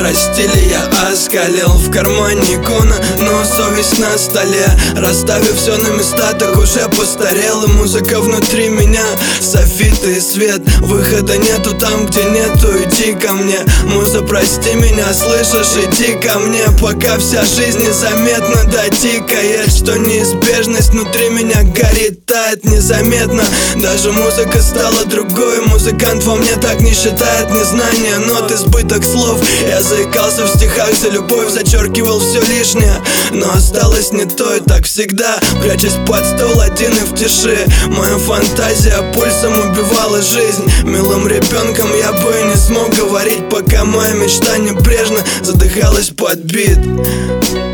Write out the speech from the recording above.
растили, я оскалил в кармане икона, но совесть на столе. Расставив все на места, так уже постарел. И музыка внутри меня, софиты и свет. Выхода нету там, где нету, иди ко мне. Муза, прости меня, слышишь, иди ко мне. Пока вся жизнь незаметно дотикает, что неизбежность внутри меня горит, тает незаметно. Даже музыка стала другой, музыкант во мне так не считает. Незнание нот, избыток слов. Я заикался в стихах за любовь, зачеркивал все лишнее, но осталось не то, и так всегда. Прячась под стол один и в тиши, моя фантазия пульсом убивала жизнь. Милым ребенком я бы не смог говорить, пока моя мечта небрежно задыхалась под бит.